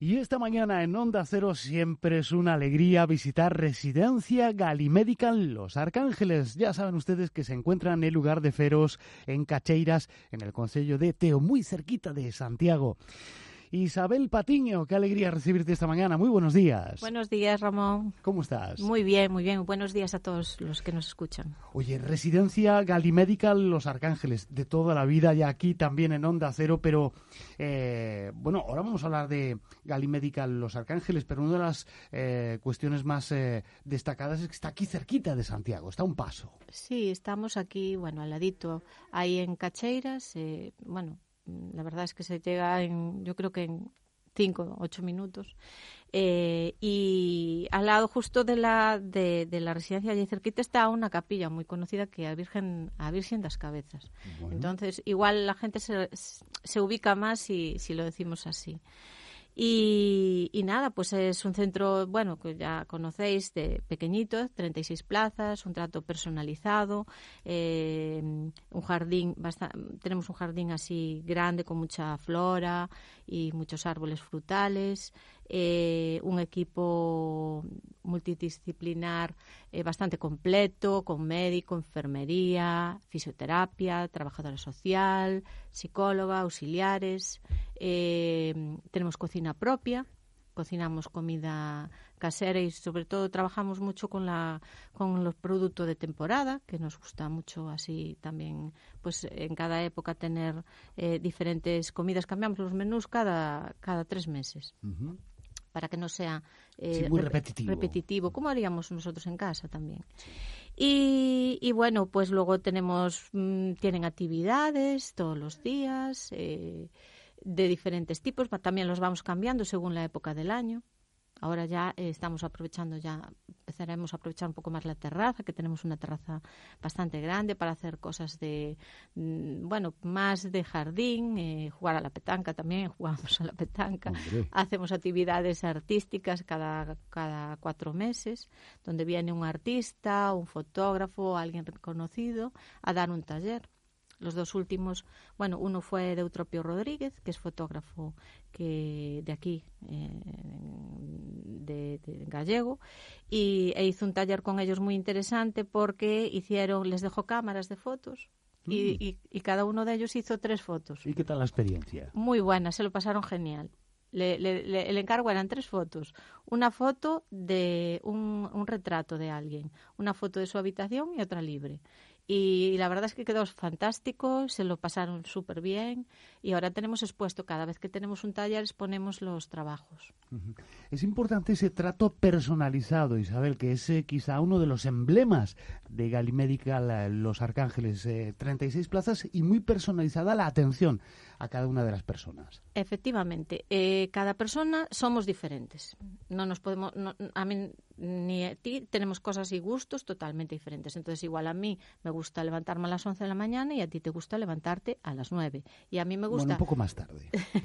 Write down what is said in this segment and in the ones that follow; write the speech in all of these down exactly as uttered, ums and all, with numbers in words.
Y esta mañana en Onda Cero siempre es una alegría visitar Residencia Galimedical Los Arcángeles. Ya saben ustedes que se encuentran en el lugar de Feros, en Cacheiras, en el concello de Teo, muy cerquita de Santiago. Isabel Patiño, qué alegría recibirte esta mañana. Muy buenos días. Buenos días, Ramón. ¿Cómo estás? Muy bien, muy bien. Buenos días a todos los que nos escuchan. Oye, Residencia Galimedical Los Arcángeles, de toda la vida, ya aquí también en Onda Cero, pero eh, bueno, ahora vamos a hablar de Galimedical Los Arcángeles, pero una de las eh, cuestiones más eh, destacadas es que está aquí cerquita de Santiago, está a un paso. Sí, estamos aquí, bueno, al ladito, ahí en Cacheiras, eh, bueno, la verdad es que se llega en, yo creo que en cinco, ocho minutos. Eh, y al lado justo de la de, de la residencia allí cerquita está una capilla muy conocida que es Virgen, a Virgen das Cabezas. Bueno. Entonces, igual la gente se, se ubica más si, si lo decimos así. Y, y nada, pues es un centro, bueno, que ya conocéis, de pequeñito, treinta y seis plazas, un trato personalizado, eh, un jardín, bastante, tenemos un jardín así grande con mucha flora y muchos árboles frutales, eh, un equipo multidisciplinar eh, bastante completo, con médico, enfermería, fisioterapia, trabajadora social, psicóloga, auxiliares. Eh, tenemos cocina propia, cocinamos comida casera y sobre todo trabajamos mucho con la con los productos de temporada, que nos gusta mucho así también, pues en cada época tener eh, diferentes comidas. Cambiamos los menús cada cada tres meses. Uh-huh. Para que no sea eh, sí, muy repetitivo. repetitivo, como haríamos nosotros en casa también. Y, y bueno, pues luego tenemos, mmm, tienen actividades todos los días, eh, de diferentes tipos, también los vamos cambiando según la época del año. Ahora ya eh, estamos aprovechando, ya empezaremos a aprovechar un poco más la terraza, que tenemos una terraza bastante grande para hacer cosas de, mm, bueno, más de jardín, eh, jugar a la petanca también, jugamos a la petanca. Hombre. Hacemos actividades artísticas cada, cada cuatro meses, donde viene un artista, un fotógrafo, alguien reconocido, a dar un taller. Los dos últimos, bueno, uno fue de Eutropio Rodríguez, que es fotógrafo que de aquí, eh, de, de gallego, y e hizo un taller con ellos muy interesante porque hicieron, les dejó cámaras de fotos mm. y, y, y cada uno de ellos hizo tres fotos. ¿Y qué tal la experiencia? Muy buena, se lo pasaron genial. Le, le, le, el encargo eran tres fotos. Una foto de un, un retrato de alguien, una foto de su habitación y otra libre. Y la verdad es que quedó fantástico, se lo pasaron súper bien y ahora tenemos expuesto, cada vez que tenemos un taller, exponemos los trabajos. Uh-huh. Es importante ese trato personalizado, Isabel, que es eh, quizá uno de los emblemas de Galimedical Los Arcángeles. Eh, treinta y seis plazas y muy personalizada la atención a cada una de las personas. Efectivamente, eh, cada persona somos diferentes. No nos podemos, no, a mí ni a ti tenemos cosas y gustos totalmente diferentes. Entonces, igual a mí me gusta levantarme a las once de la mañana y a ti te gusta levantarte a las nueve. Y a mí me gusta... Bueno, un poco más tarde.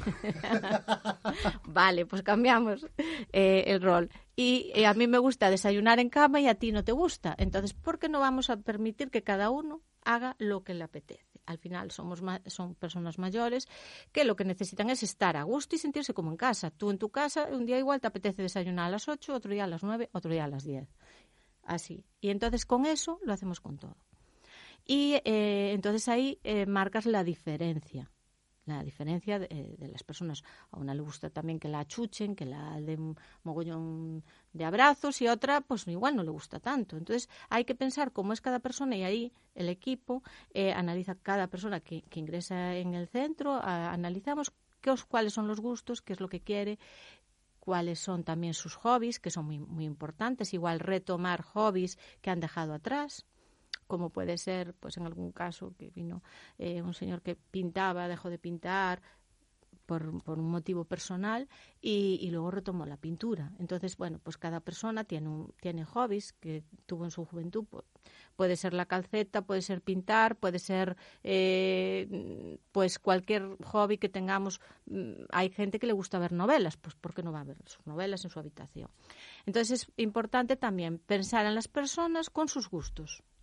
Vale, pues cambiamos eh, el rol. Y eh, a mí me gusta desayunar en cama y a ti no te gusta. Entonces, ¿por qué no vamos a permitir que cada uno haga lo que le apetece? Al final somos ma- son personas mayores que lo que necesitan es estar a gusto y sentirse como en casa. Tú en tu casa, un día igual te apetece desayunar a las ocho, otro día a las nueve, otro día a las diez. Así. Y entonces con eso lo hacemos con todo. Y eh, entonces ahí eh, marcas la diferencia. La diferencia de, de las personas. A una le gusta también que la achuchen, que la den mogollón de abrazos, y a otra pues igual no le gusta tanto. Entonces hay que pensar cómo es cada persona y ahí el equipo eh, analiza cada persona que, que ingresa en el centro, a, analizamos qué, cuáles son los gustos, qué es lo que quiere, cuáles son también sus hobbies, que son muy, muy importantes. Igual retomar hobbies que han dejado atrás, como puede ser, pues en algún caso que vino eh, un señor que pintaba, dejó de pintar por, por un motivo personal y, y luego retomó la pintura. Entonces, bueno, pues cada persona tiene un, tiene hobbies que tuvo en su juventud. Pues, puede ser la calceta, puede ser pintar, puede ser eh, pues cualquier hobby que tengamos. Hay gente que le gusta ver novelas, pues ¿por qué no va a ver sus novelas en su habitación? Entonces es importante también pensar en las personas con sus gustos.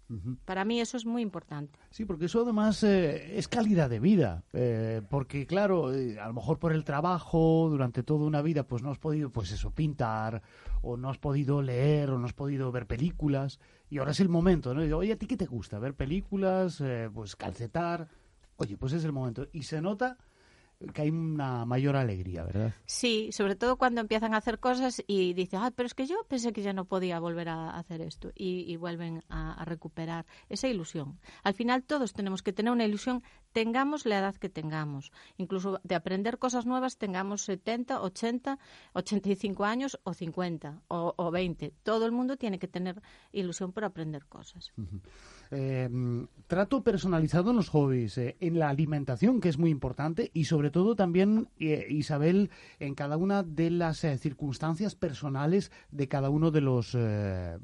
Uh-huh. Para mí eso es muy importante. Sí, porque eso además eh, es calidad de vida, eh, porque claro, eh, a lo mejor por el trabajo, durante toda una vida, pues no has podido, pues eso, pintar, o no has podido leer, o no has podido ver películas, y ahora es el momento, ¿no? Y digo, oye, ¿a ti qué te gusta? ¿Ver películas? Eh, pues calcetar. Oye, pues es el momento. Y se nota que hay una mayor alegría, ¿verdad? Sí, sobre todo cuando empiezan a hacer cosas y dicen, ah, pero es que yo pensé que ya no podía volver a hacer esto y, y vuelven a, a recuperar esa ilusión. Al final todos tenemos que tener una ilusión, tengamos la edad que tengamos, incluso de aprender cosas nuevas tengamos setenta, ochenta, ochenta y cinco años o cincuenta o, o veinte. Todo el mundo tiene que tener ilusión por aprender cosas. Uh-huh. Eh, trato personalizado en los hobbies, eh, en la alimentación, que es muy importante, y sobre todo también, eh, Isabel, en cada una de las eh, circunstancias personales de cada uno de los eh,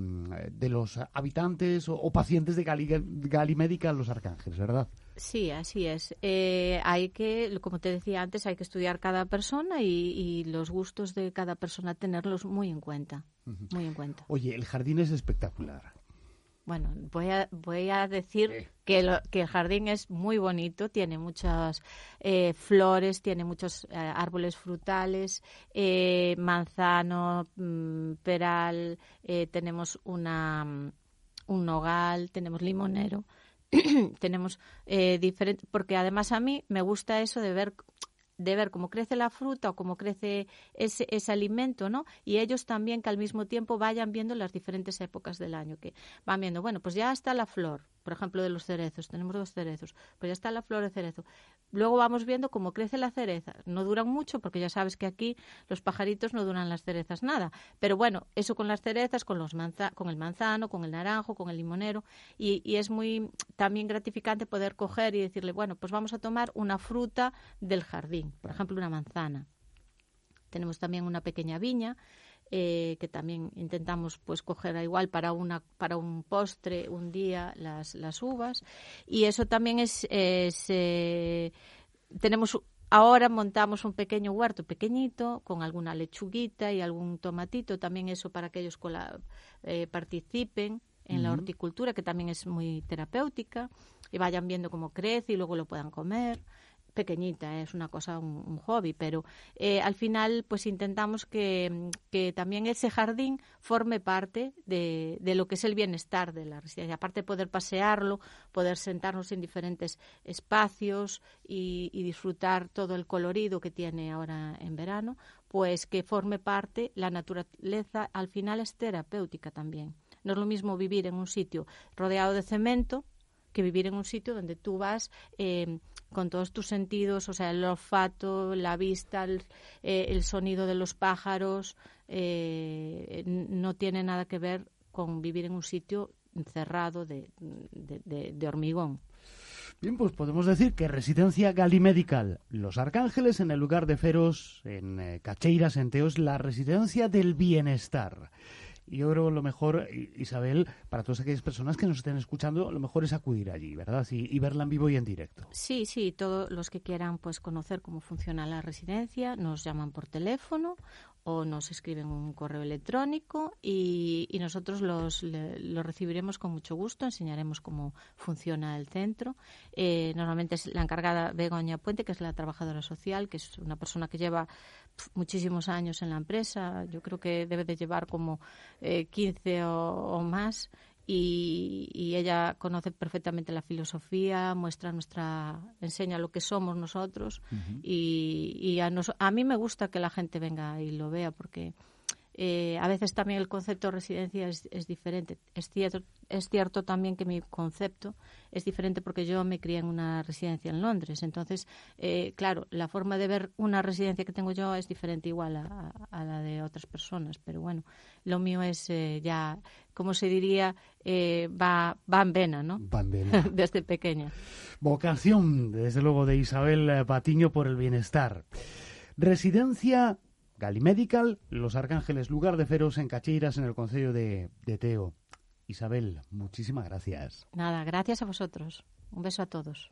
de los habitantes o, o pacientes de Gali, Galimédica Los Arcángeles, ¿verdad? Sí, así es. Eh, hay que, como te decía antes, hay que estudiar cada persona y, y los gustos de cada persona tenerlos muy en cuenta, uh-huh. muy en cuenta. Oye, el jardín es espectacular. Bueno, voy a, voy a decir sí. que, lo, que el jardín es muy bonito, tiene muchas eh, flores, tiene muchos eh, árboles frutales, eh, manzano, mmm, peral, eh, tenemos una, un nogal, tenemos limonero, tenemos eh, diferentes, porque además a mí me gusta eso de ver... de ver cómo crece la fruta o cómo crece ese, ese alimento, ¿no? Y ellos también que al mismo tiempo vayan viendo las diferentes épocas del año, que van viendo, bueno, pues ya está la flor, por ejemplo, de los cerezos, tenemos dos cerezos, pues ya está la flor de cerezo. Luego vamos viendo cómo crece la cereza. No duran mucho porque ya sabes que aquí los pajaritos no duran las cerezas nada. Pero bueno, eso con las cerezas, con, los manza- con el manzano, con el naranjo, con el limonero. Y, y es muy también gratificante poder coger y decirle, bueno, pues vamos a tomar una fruta del jardín. Por ejemplo, una manzana. Tenemos también una pequeña viña. Eh, que también intentamos pues coger igual para una para un postre un día las, las uvas y eso también es, es eh, tenemos ahora montamos un pequeño huerto pequeñito con alguna lechuguita y algún tomatito, también eso para que ellos cola, eh, participen en uh-huh. la horticultura, que también es muy terapéutica, y vayan viendo cómo crece y luego lo puedan comer. Pequeñita, ¿eh? Es una cosa, un, un hobby, pero eh, al final pues intentamos que, que también ese jardín forme parte de, de lo que es el bienestar de la residencia, aparte de poder pasearlo, poder sentarnos en diferentes espacios y, y disfrutar todo el colorido que tiene ahora en verano, pues que forme parte, la naturaleza al final es terapéutica también. No es lo mismo vivir en un sitio rodeado de cemento que vivir en un sitio donde tú vas eh, con todos tus sentidos, o sea, el olfato, la vista, el, eh, el sonido de los pájaros, eh, no tiene nada que ver con vivir en un sitio cerrado de, de, de, de hormigón. Bien, pues podemos decir que Residencia Galimédica Los Arcángeles, en el lugar de Feros, en eh, Cacheiras, en Teo, es la residencia del bienestar. Y yo creo que lo mejor, Isabel, para todas aquellas personas que nos estén escuchando, lo mejor es acudir allí, ¿verdad? Y, y verla en vivo y en directo. Sí, sí, todos los que quieran pues conocer cómo funciona la residencia nos llaman por teléfono o nos escriben un correo electrónico y, y nosotros los, le, los recibiremos con mucho gusto, enseñaremos cómo funciona el centro. Eh, normalmente es la encargada Begoña Puente, que es la trabajadora social, que es una persona que lleva pf, muchísimos años en la empresa. Yo creo que debe de llevar como eh, quince o, o más. Y, y ella conoce perfectamente la filosofía, muestra nuestra, enseña lo que somos nosotros uh-huh. y, y a, nos, a mí me gusta que la gente venga y lo vea porque eh, a veces también el concepto de residencia es, es diferente. Es cierto, es cierto también que mi concepto es diferente porque yo me crié en una residencia en Londres. Entonces, eh, claro, la forma de ver una residencia que tengo yo es diferente igual a, a, a la de otras personas. Pero bueno, lo mío es eh, ya, como se diría, eh, va, va en vena, ¿no? Va en vena. Desde pequeña. Vocación, desde luego, de Isabel Patiño por el bienestar. Residencia Galimédica Los Arcángeles, lugar de Feros, en Cacheiras, en el concello de, de Teo. Isabel, muchísimas gracias. Nada, gracias a vosotros. Un beso a todos.